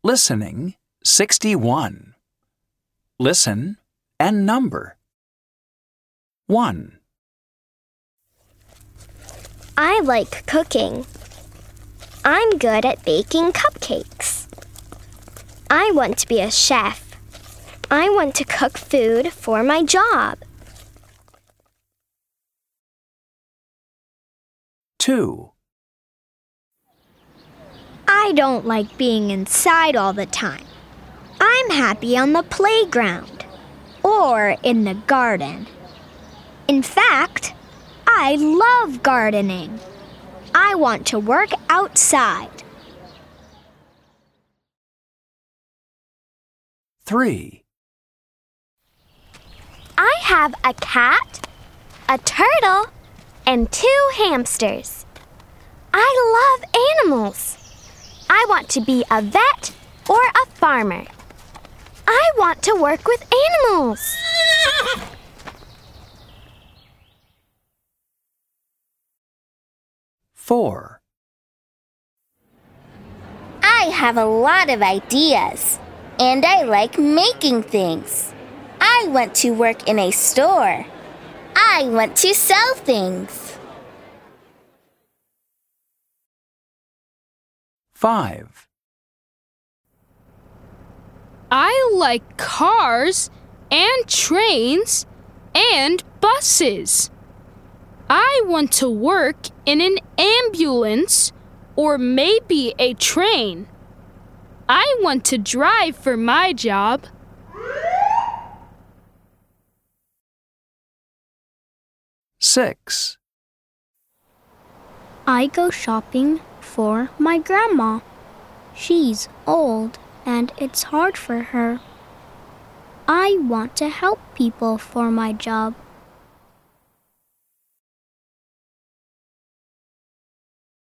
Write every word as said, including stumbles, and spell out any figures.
Listening sixty-one. Listen and number. one. I like cooking. I'm good at baking cupcakes. I want to be a chef. I want to cook food for my job. two. I don't like being inside all the time. I'm happy on the playground or in the garden. In fact, I love gardening. I want to work outside. three. I have a cat, a turtle, and two hamsters. I love animals. I want to be a vet or a farmer. I want to work with animals. four. I have a lot of ideas, and I like making things. I want to work in a store. I want to sell things. five. I like cars and trains and buses. I want to work in an ambulance or maybe a train. I want to drive for my job. six. I go shopping for my grandma. She's old and it's hard for her. I want to help people for my job.